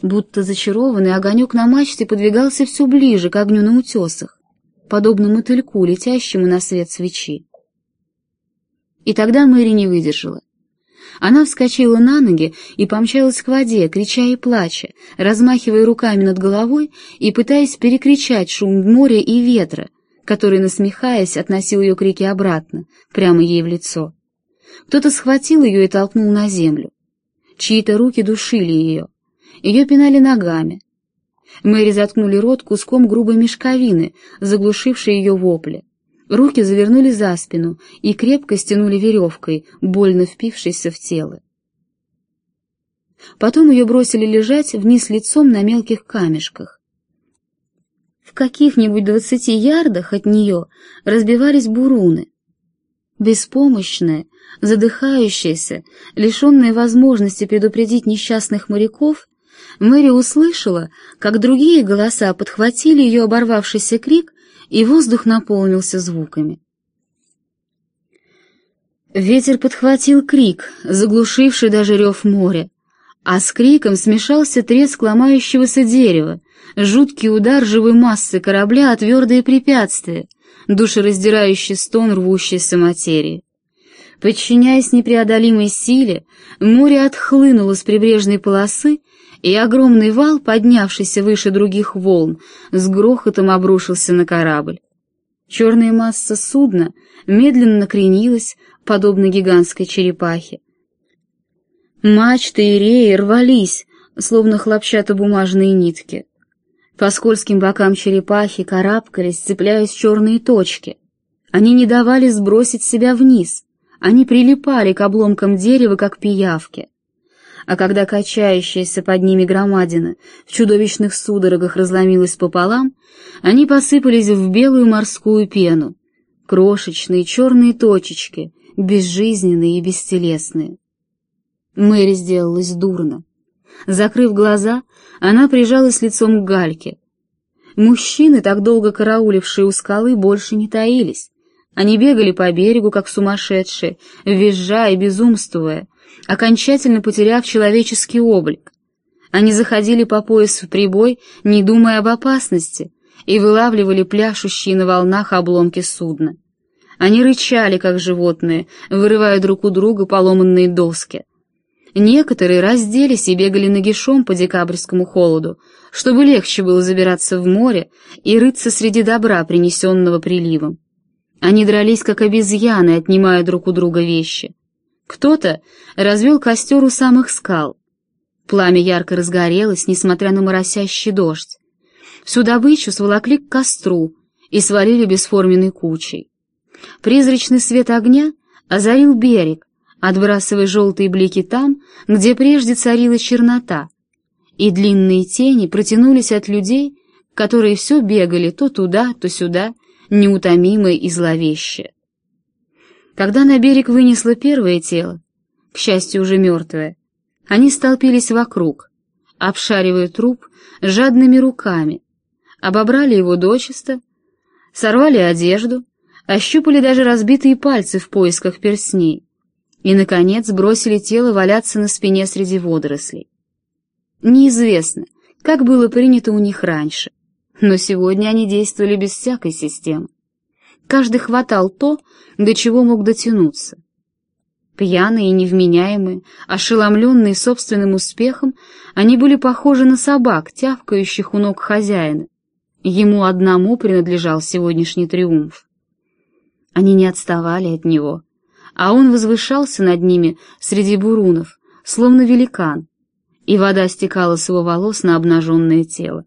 Будто зачарованный огонек на мачте подвигался все ближе к огню на утесах, подобно мотыльку, летящему на свет свечи. И тогда Мэри не выдержала. Она вскочила на ноги и помчалась к воде, крича и плача, размахивая руками над головой и пытаясь перекричать шум моря и ветра, который, насмехаясь, относил ее крики обратно, прямо ей в лицо. Кто-то схватил ее и толкнул на землю. Чьи-то руки душили ее. Ее пинали ногами. Мэри заткнули рот куском грубой мешковины, заглушившей ее вопли. Руки завернули за спину и крепко стянули веревкой, больно впившейся в тело. Потом ее бросили лежать вниз лицом на мелких камешках. В каких-нибудь 20 ярдах от нее разбивались буруны. Беспомощная, задыхающаяся, лишенная возможности предупредить несчастных моряков, Мэри услышала, как другие голоса подхватили ее оборвавшийся крик, и воздух наполнился звуками. Ветер подхватил крик, заглушивший даже рев моря, а с криком смешался треск ломающегося дерева, жуткий удар живой массы корабля о твердые препятствия, душераздирающий стон рвущейся материи. Подчиняясь непреодолимой силе, море отхлынуло с прибрежной полосы, и огромный вал, поднявшийся выше других волн, с грохотом обрушился на корабль. Черная масса судна медленно накренилась, подобно гигантской черепахе. Мачты и реи рвались, словно хлопчатобумажные нитки. По скользким бокам черепахи карабкались, цепляясь черные точки. Они не давали сбросить себя вниз, они прилипали к обломкам дерева, как пиявки. А когда качающаяся под ними громадина в чудовищных судорогах разломилась пополам, они посыпались в белую морскую пену, крошечные черные точечки, безжизненные и бестелесные. Мэри сделалась дурно. Закрыв глаза, она прижалась лицом к гальке. Мужчины, так долго караулившие у скалы, больше не таились. Они бегали по берегу, как сумасшедшие, визжа и безумствуя, окончательно потеряв человеческий облик. Они заходили по пояс в прибой, не думая об опасности, и вылавливали пляшущие на волнах обломки судна. Они рычали, как животные, вырывая друг у друга поломанные доски. Некоторые разделись и бегали нагишом по декабрьскому холоду, чтобы легче было забираться в море и рыться среди добра, принесенного приливом. Они дрались, как обезьяны, отнимая друг у друга вещи. Кто-то развел костер у самых скал. Пламя ярко разгорелось, несмотря на моросящий дождь. Всю добычу сволокли к костру и свалили бесформенной кучей. Призрачный свет огня озарил берег, отбрасывая желтые блики там, где прежде царила чернота, и длинные тени протянулись от людей, которые все бегали то туда, то сюда, неутомимые и зловещие. Когда на берег вынесло первое тело, к счастью, уже мертвое, они столпились вокруг, обшаривая труп жадными руками, обобрали его дочисто, сорвали одежду, ощупали даже разбитые пальцы в поисках перстней и, наконец, бросили тело валяться на спине среди водорослей. Неизвестно, как было принято у них раньше, но сегодня они действовали без всякой системы. Каждый хватал то, до чего мог дотянуться. Пьяные и невменяемые, ошеломленные собственным успехом, они были похожи на собак, тявкающих у ног хозяина. Ему одному принадлежал сегодняшний триумф. Они не отставали от него, а он возвышался над ними среди бурунов, словно великан, и вода стекала с его волос на обнаженное тело.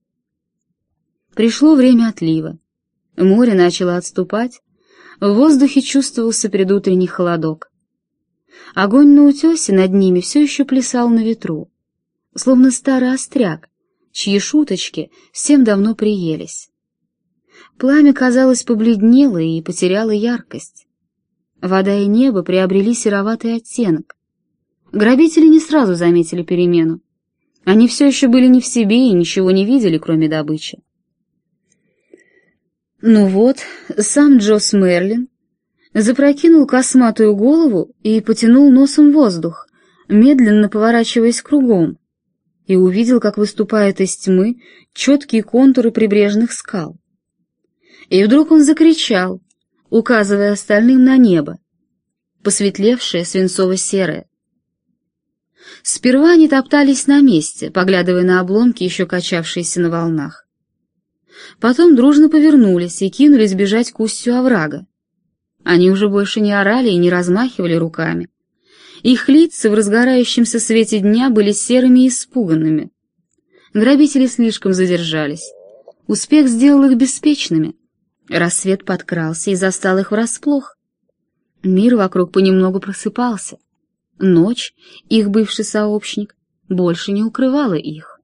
Пришло время отлива. Море начало отступать, в воздухе чувствовался предутренний холодок. Огонь на утесе над ними все еще плясал на ветру, словно старый остряк, чьи шуточки всем давно приелись. Пламя, казалось, побледнело и потеряло яркость. Вода и небо приобрели сероватый оттенок. Грабители не сразу заметили перемену. Они все еще были не в себе и ничего не видели, кроме добычи. Ну вот, сам Джосс Мерлин запрокинул косматую голову и потянул носом воздух, медленно поворачиваясь кругом, и увидел, как выступают из тьмы четкие контуры прибрежных скал. И вдруг он закричал, указывая остальным на небо, посветлевшее свинцово-серое. Сперва они топтались на месте, поглядывая на обломки, еще качавшиеся на волнах. Потом дружно повернулись и кинулись бежать к устью оврага. Они уже больше не орали и не размахивали руками. Их лица в разгорающемся свете дня были серыми и испуганными. Грабители слишком задержались. Успех сделал их беспечными. Рассвет подкрался и застал их врасплох. Мир вокруг понемногу просыпался. Ночь, их бывший сообщник, больше не укрывала их.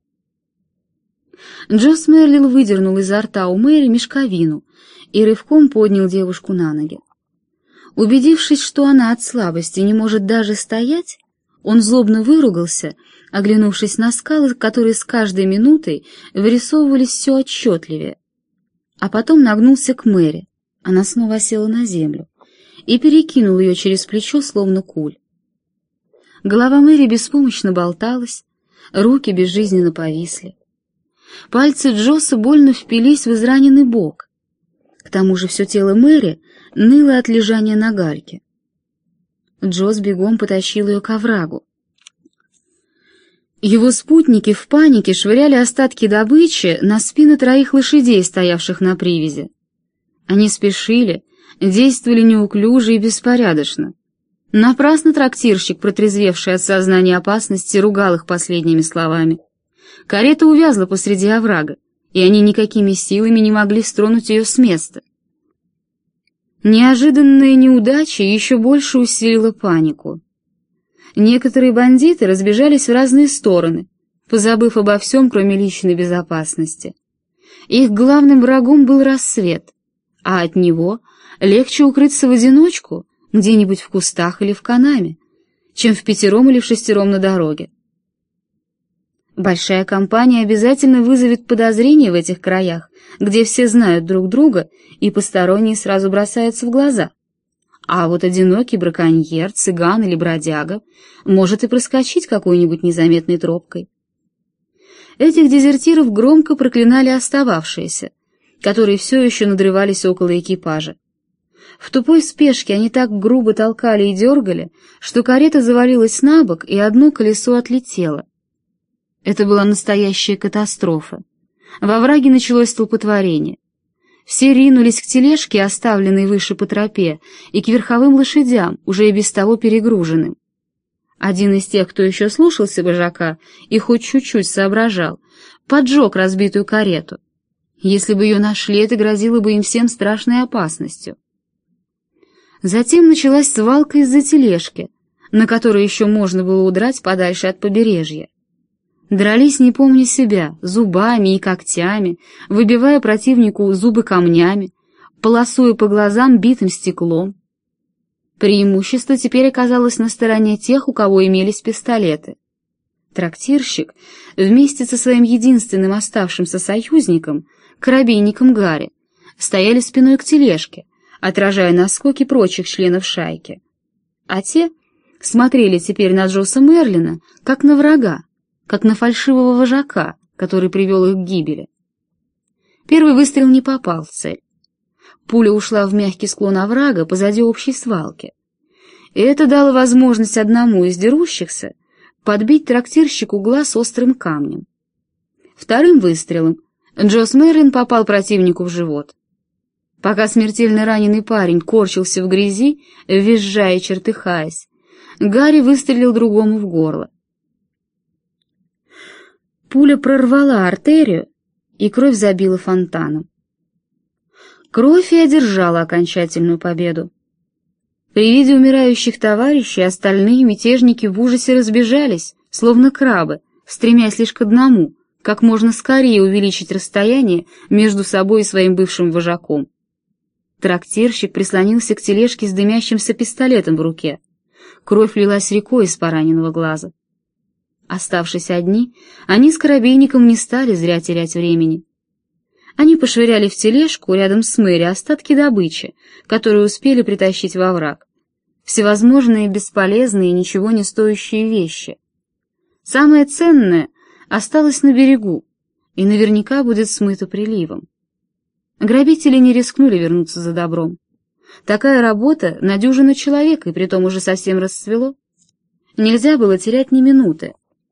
Джосс Мерлил выдернул изо рта у Мэри мешковину и рывком поднял девушку на ноги. Убедившись, что она от слабости не может даже стоять, он злобно выругался, оглянувшись на скалы, которые с каждой минутой вырисовывались все отчетливее. А потом нагнулся к Мэри, она снова села на землю, и перекинул ее через плечо, словно куль. Голова Мэри беспомощно болталась, руки безжизненно повисли. Пальцы Джосса больно впились в израненный бок. К тому же все тело Мэри ныло от лежания на гальке. Джосс бегом потащил ее к оврагу. Его спутники в панике швыряли остатки добычи на спины 3 лошадей, стоявших на привязи. Они спешили, действовали неуклюже и беспорядочно. Напрасно трактирщик, протрезвевший от сознания опасности, ругал их последними словами. Карета увязла посреди оврага, и они никакими силами не могли стронуть ее с места. Неожиданная неудача еще больше усилила панику. Некоторые бандиты разбежались в разные стороны, позабыв обо всем, кроме личной безопасности. Их главным врагом был рассвет, а от него легче укрыться в одиночку где-нибудь в кустах или в канаве, чем впятером или вшестером на дороге. Большая компания обязательно вызовет подозрения в этих краях, где все знают друг друга, и посторонние сразу бросаются в глаза. А вот одинокий браконьер, цыган или бродяга может и проскочить какой-нибудь незаметной тропкой. Этих дезертиров громко проклинали остававшиеся, которые все еще надрывались около экипажа. В тупой спешке они так грубо толкали и дергали, что карета завалилась на бок, и одно колесо отлетело. Это была настоящая катастрофа. Во овраге началось столпотворение. Все ринулись к тележке, оставленной выше по тропе, и к верховым лошадям, уже и без того перегруженным. Один из тех, кто еще слушался вожака и хоть чуть-чуть соображал, поджег разбитую карету. Если бы ее нашли, это грозило бы им всем страшной опасностью. Затем началась свалка из-за тележки, на которой еще можно было удрать подальше от побережья. Дрались не помня себя, зубами и когтями, выбивая противнику зубы камнями, полосуя по глазам битым стеклом. Преимущество теперь оказалось на стороне тех, у кого имелись пистолеты. Трактирщик вместе со своим единственным оставшимся союзником, карабинником Гарри, стояли спиной к тележке, отражая наскоки прочих членов шайки. А те смотрели теперь на Джосса Мерлина, как на врага, как на фальшивого вожака, который привел их к гибели. Первый выстрел не попал в цель. Пуля ушла в мягкий склон оврага позади общей свалки. И это дало возможность одному из дерущихся подбить трактирщику глаз острым камнем. Вторым выстрелом Джосс Мерлин попал противнику в живот. Пока смертельно раненый парень корчился в грязи, визжая и чертыхаясь, Гарри выстрелил другому в горло. Пуля прорвала артерию, и кровь забила фонтаном. Кровь и одержала окончательную победу. При виде умирающих товарищей остальные мятежники в ужасе разбежались, словно крабы, стремясь лишь к одному, как можно скорее увеличить расстояние между собой и своим бывшим вожаком. Трактирщик прислонился к тележке с дымящимся пистолетом в руке. Кровь лилась рекой из пораненного глаза. Оставшись одни, они с карабинником не стали зря терять времени. Они пошвыряли в тележку рядом с Мэри остатки добычи, которую успели притащить во враг. Всевозможные бесполезные и ничего не стоящие вещи. Самое ценное осталось на берегу и наверняка будет смыто приливом. Грабители не рискнули вернуться за добром. Такая работа на дюжину человек, и притом уже совсем расцвело. Нельзя было терять ни минуты.